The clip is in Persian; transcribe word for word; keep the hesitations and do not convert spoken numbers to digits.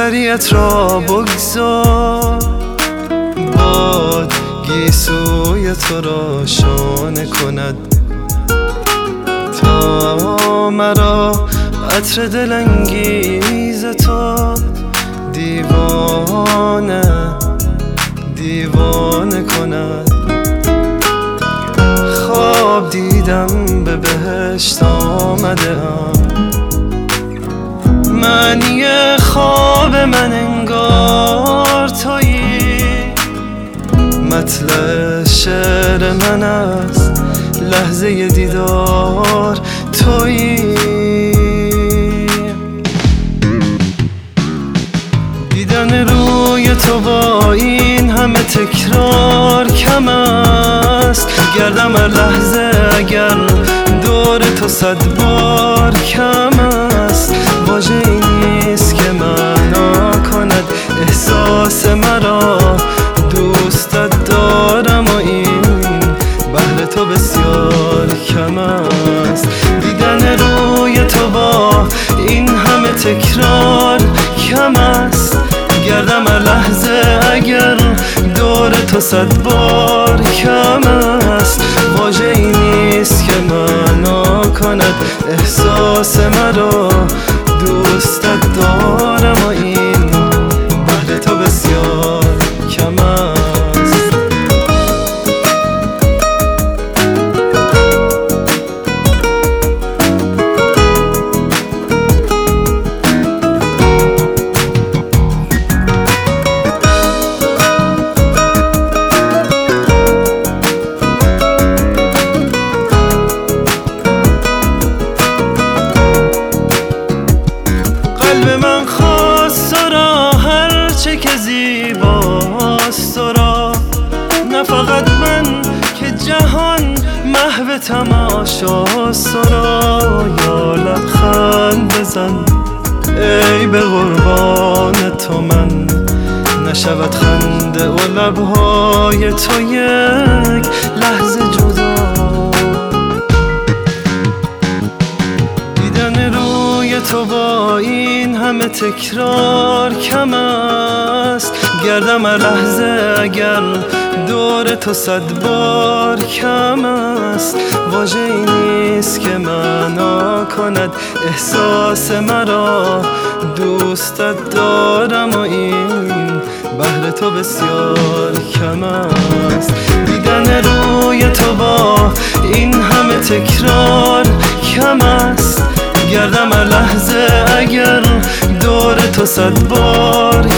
سریعت را بگذار، باد گیسوی تو را شانه کند تا مرا عطر دلانگیز تو دیوانه دیوانه کند. خواب دیدم به بهشت آمده ام، معنی خواب من انگار تویی، مطلع شعر من است لحظه دیدار تویی. دیدن روی تو با این همه تکرار کم است، گردم هر لحظه اگر دور تو صد بار کم است. واژه این نیست که معنا کند احساس مرا، دوستت دارم و این بهر تو بسیار کم است. دیدن روی تو با این همه تکرار کم است، گردم هر لحظه اگر دور تو صد بار کم است. واژه این نیست که معنا کند احساس مرا، دوستت دارم و این بهر تو بسیار کم است. قلب من خواست تو را، هرچه که زیباست تو را، نه فقط من که جهان محو تماشاست تو را. یا لبخند بزن ای به قربان تو من، نشود خنده و لبهای تو یک لحظه جدا. دیدن روی تو با این همه تکرار کم است، گردم هر لحظه اگر دور تو صد بار کم است. واژه این نیست که معنا کند احساس مرا، دوستت دارم و این بهر تو بسیار کم است. دیدن روی تو با این همه تکرار کم است، گردم هر لحظه اگر دور تو صد بار